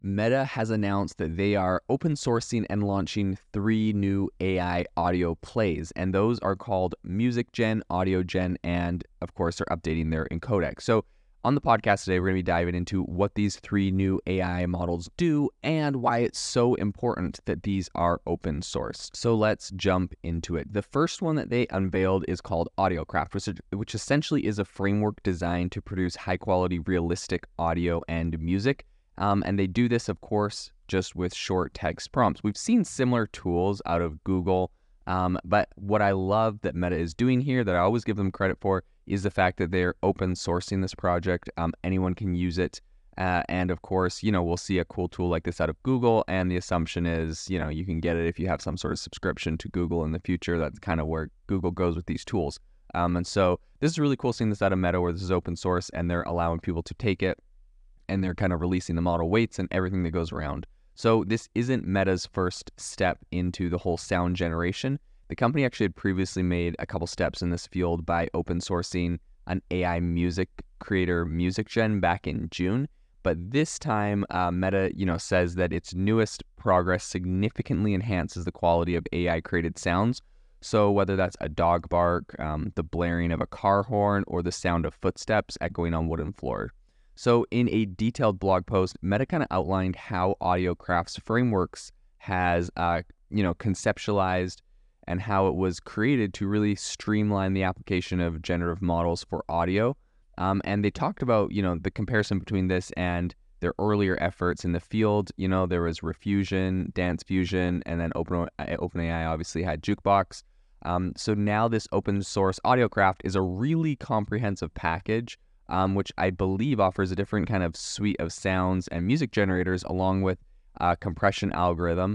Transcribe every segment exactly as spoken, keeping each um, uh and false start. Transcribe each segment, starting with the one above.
Meta has announced that they are open sourcing and launching three new A I audio plays, and those are called Music Gen, Audio Gen, and of course, they're updating their encodec. So, on the podcast today, we're going to be diving into what these three new A I models do and why it's so important that these are open source. So, let's jump into it. The first one that they unveiled is called AudioCraft, which, which essentially is a framework designed to produce high quality, realistic audio and music. Um, and they do this, of course, just with short text prompts. We've seen similar tools out of Google, um, but what I love that Meta is doing here, that I always give them credit for, is the fact that they're open sourcing this project. Um, anyone can use it. Uh, and of course, you know, we'll see a cool tool like this out of Google. And the assumption is, you know, you can get it if you have some sort of subscription to Google in the future. That's kind of where Google goes with these tools. Um, and so this is really cool seeing this out of Meta, where this is open source and they're allowing people to take it, and they're kind of releasing the model weights and everything that goes around. So this isn't Meta's first step into the whole sound generation. The company actually had previously made a couple steps in this field by open sourcing an A I music creator, Music Gen, back in June. But this time, uh, Meta, you know, says that its newest progress significantly enhances the quality of A I created sounds. So whether that's a dog bark, um, the blaring of a car horn, or the sound of footsteps echoing on wooden floor. So in a detailed blog post, Meta kind of outlined how AudioCraft's frameworks has, uh, you know, conceptualized and how it was created to really streamline the application of generative models for audio. Um, and they talked about, you know, the comparison between this and their earlier efforts in the field. You know, there was Refusion, Dance Fusion, and then Open OpenAI obviously had Jukebox. Um, so now this open source AudioCraft is a really comprehensive package, Um, which I believe offers a different kind of suite of sounds and music generators, along with a compression algorithm,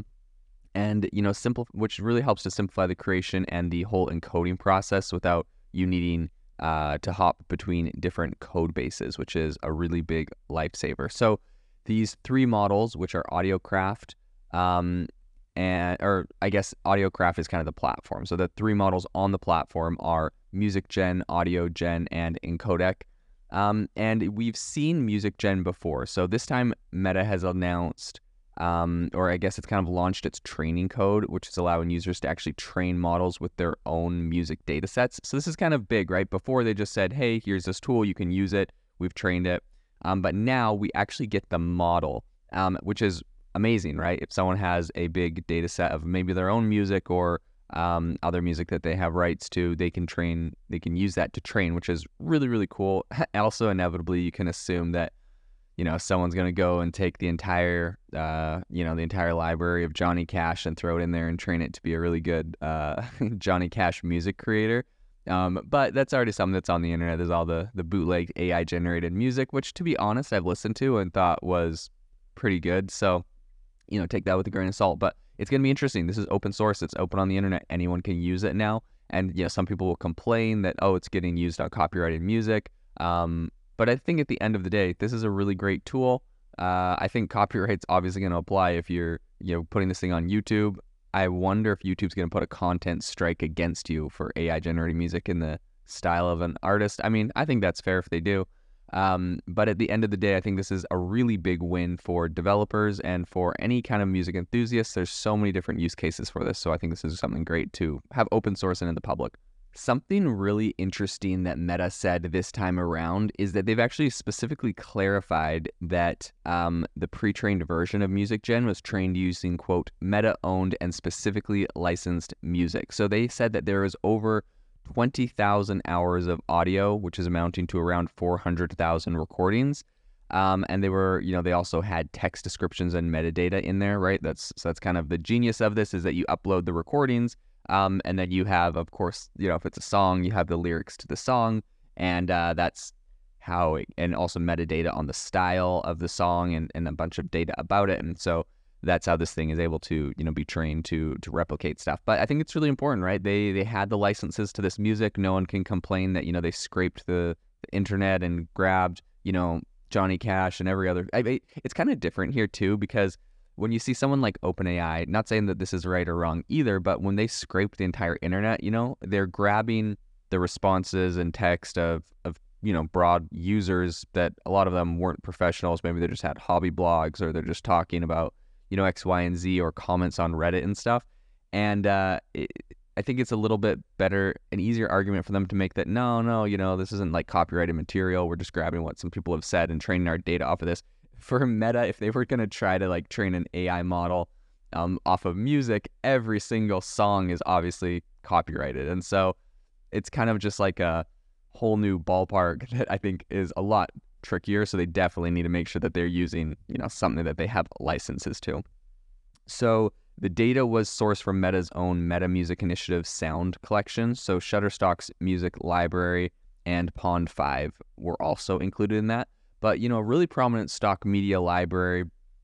and you know, simple, which really helps to simplify the creation and the whole encoding process without you needing uh, to hop between different code bases, which is a really big lifesaver. So these three models, which are AudioCraft, um, and or I guess AudioCraft is kind of the platform. So the three models on the platform are Music Gen, Audio Gen, and Encodec. Um, and we've seen Music Gen before. So this time Meta has announced, um, or I guess it's kind of launched its training code, which is allowing users to actually train models with their own music data sets. So this is kind of big, right? Before they just said, hey, here's this tool, you can use it. We've trained it. Um, but now we actually get the model, um, which is amazing, right? If someone has a big data set of maybe their own music or um, other music that they have rights to, they can train, they can use that to train, which is really, really cool. Also, inevitably, you can assume that, you know, someone's going to go and take the entire, uh, you know, the entire library of Johnny Cash and throw it in there and train it to be a really good uh, Johnny Cash music creator. Um, but that's already something that's on the internet. There's all the, the bootleg A I generated music, which to be honest, I've listened to and thought was pretty good. So, you know, take that with a grain of salt, but it's going to be interesting. This is open source. It's open on the internet. Anyone can use it now. And, you know, some people will complain that, oh, it's getting used on copyrighted music. Um, but I think at the end of the day, this is a really great tool. Uh, I think copyright's obviously going to apply if you're, you know, putting this thing on YouTube. I wonder if YouTube's going to put a content strike against you for A I generated music in the style of an artist. I mean, I think that's fair if they do. Um, but at the end of the day, I think this is a really big win for developers and for any kind of music enthusiasts. There's so many different use cases for this. So I think this is something great to have open source and in the public. Something really interesting that Meta said this time around is that they've actually specifically clarified that um, the pre-trained version of Music Gen was trained using, quote, Meta-owned and specifically licensed music. So they said that there is over twenty thousand hours of audio, which is amounting to around four hundred thousand recordings. Um, and they were, you know, they also had text descriptions and metadata in there, right? That's, so that's kind of the genius of this, is that you upload the recordings, um, and then you have, of course, you know, if it's a song, you have the lyrics to the song, and uh, that's how, it, and also metadata on the style of the song and, and a bunch of data about it. And so that's how this thing is able to, you know, be trained to to replicate stuff. But I think it's really important, right? They they had the licenses to this music. No one can complain that, you know, they scraped the, the internet and grabbed, you know, Johnny Cash and every other. I mean, it's kind of different here too, because when you see someone like OpenAI, not saying that this is right or wrong either, but when they scrape the entire internet, you know, they're grabbing the responses and text of of you know, broad users that a lot of them weren't professionals. Maybe they just had hobby blogs, or they're just talking about, you know, X, Y, and Z, or comments on Reddit and stuff. And uh, it, I think it's a little bit better, an easier argument for them to make that, no, no, you know, this isn't like copyrighted material. We're just grabbing what some people have said and training our data off of this. For Meta, if they were going to try to like train an A I model um, off of music, every single song is obviously copyrighted. And so it's kind of just like a whole new ballpark that I think is a lot trickier. So they definitely need to make sure that they're using, you know, something that they have licenses to. So the data was sourced from Meta's own Meta Music Initiative sound collection. So Shutterstock's music library and Pond five were also included in that. But, you know, a really prominent stock media library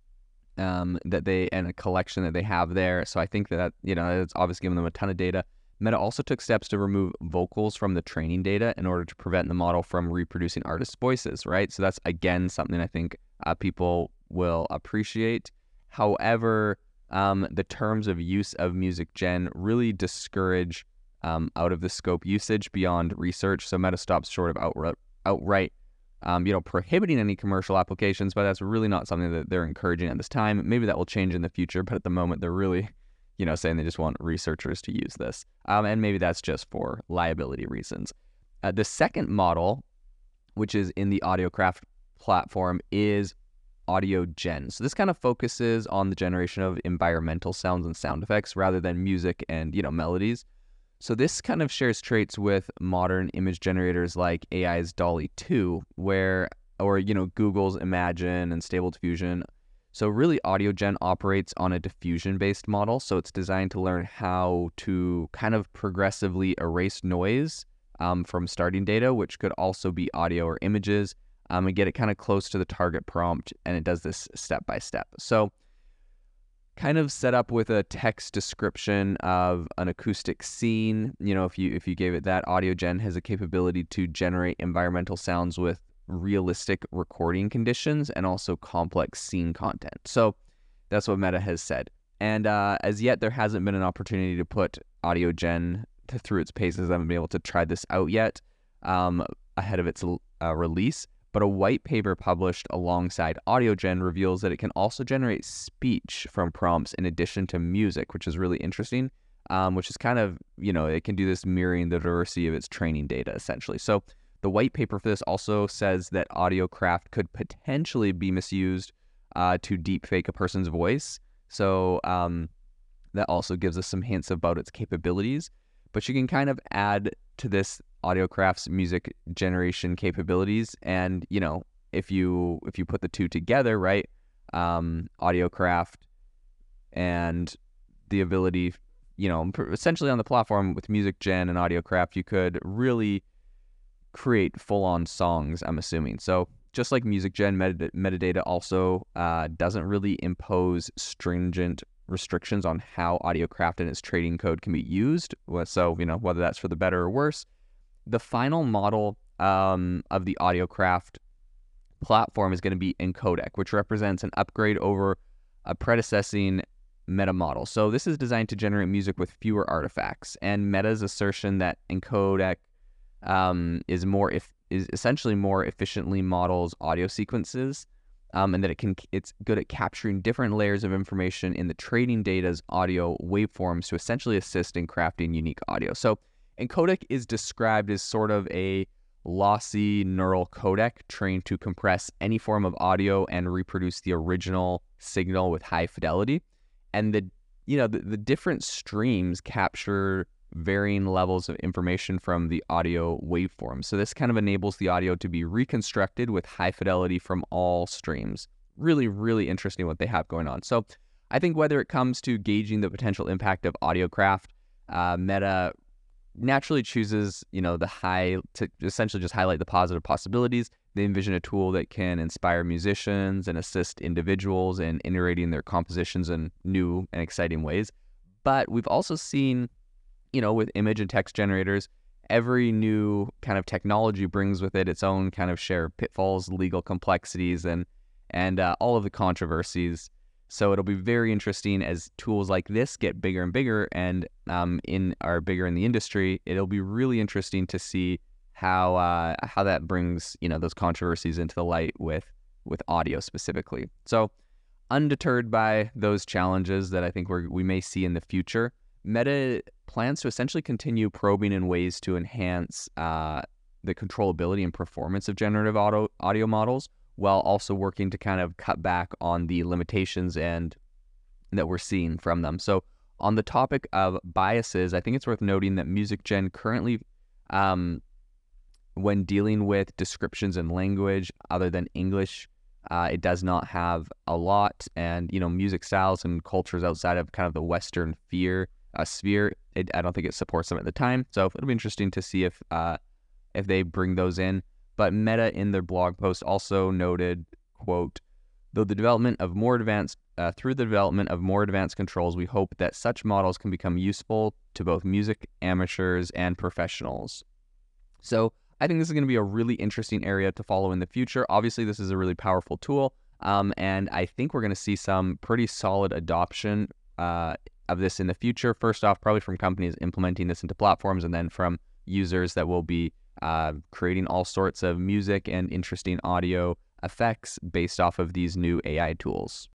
um, that they, and a collection that they have there. So I think that, you know, it's obviously given them a ton of data. Meta also took steps to remove vocals from the training data in order to prevent the model from reproducing artists' voices, right? So that's, again, something I think uh, people will appreciate. However, Um, the terms of use of Music Gen really discourage um, out of the scope usage beyond research. So Meta stops short of outright, outright um, you know, prohibiting any commercial applications, but that's really not something that they're encouraging at this time. Maybe that will change in the future, but at the moment they're really, you know, saying they just want researchers to use this. Um, and maybe that's just for liability reasons. Uh, the second model, which is in the AudioCraft platform, is AudioGen. So this kind of focuses on the generation of environmental sounds and sound effects rather than music and, you know, melodies. So this kind of shares traits with modern image generators like A I's DALL-E two, where, or, you know, Google's Imagen and Stable Diffusion. So really AudioGen operates on a diffusion-based model. So it's designed to learn how to kind of progressively erase noise um, from starting data, which could also be audio or images, Um, and get it kind of close to the target prompt, and it does this step by step. So kind of set up with a text description of an acoustic scene. You know, if you if you gave it that, AudioGen has a capability to generate environmental sounds with realistic recording conditions and also complex scene content. So that's what Meta has said. And uh, as yet, there hasn't been an opportunity to put AudioGen to, through its paces. I haven't been able to try this out yet um, ahead of its uh, release. But a white paper published alongside AudioGen reveals that it can also generate speech from prompts in addition to music, which is really interesting, um, which is kind of, you know, it can do this mirroring the diversity of its training data, essentially. So the white paper for this also says that AudioCraft could potentially be misused uh, to deepfake a person's voice. So um, that also gives us some hints about its capabilities. But you can kind of add to this AudioCraft's music generation capabilities, and you know, if you if you put the two together, right, um, AudioCraft and the ability, you know, essentially on the platform with Music Gen and AudioCraft, you could really create full-on songs, I'm assuming. So just like Music Gen, meta- metadata also uh, doesn't really impose stringent restrictions on how AudioCraft and its trading code can be used. So, you know, whether that's for the better or worse. The final model um, of the AudioCraft platform is going to be Encodec, which represents an upgrade over a predecessing Meta model. So this is designed to generate music with fewer artifacts. And Meta's assertion that Encodec um, is more if is essentially more efficiently models audio sequences, um, and that it can it's good at capturing different layers of information in the training data's audio waveforms to essentially assist in crafting unique audio. So Encodec is described as sort of a lossy neural codec trained to compress any form of audio and reproduce the original signal with high fidelity. And the you know the, the different streams capture varying levels of information from the audio waveform. So this kind of enables the audio to be reconstructed with high fidelity from all streams. Really, really interesting what they have going on. So I think whether it comes to gauging the potential impact of AudioCraft, uh, Meta naturally chooses, you know, the high to essentially just highlight the positive possibilities. They envision a tool that can inspire musicians and assist individuals in iterating their compositions in new and exciting ways. But we've also seen, you know, with image and text generators, every new kind of technology brings with it its own kind of share of pitfalls, legal complexities, and and uh, all of the controversies. So it'll be very interesting as tools like this get bigger and bigger and um, in are bigger in the industry. It'll be really interesting to see how uh, how that brings, you know, those controversies into the light with with audio specifically. So, undeterred by those challenges that I think we we may see in the future, Meta plans to essentially continue probing in ways to enhance uh, the controllability and performance of generative auto, audio models, while also working to kind of cut back on the limitations and that we're seeing from them. So on the topic of biases, I think it's worth noting that MusicGen currently, um, when dealing with descriptions in language other than English, uh, it does not have a lot. And, you know, music styles and cultures outside of kind of the Western fear, uh, sphere, it, I don't think it supports them at the time. So it'll be interesting to see if uh, if they bring those in. But Meta in their blog post also noted, quote, though the development of more advanced, uh, through the development of more advanced controls, we hope that such models can become useful to both music amateurs and professionals. So I think this is going to be a really interesting area to follow in the future. Obviously, this is a really powerful tool, um, and I think we're going to see some pretty solid adoption uh, of this in the future. First off, probably from companies implementing this into platforms, and then from users that will be uh, creating all sorts of music and interesting audio effects based off of these new A I tools.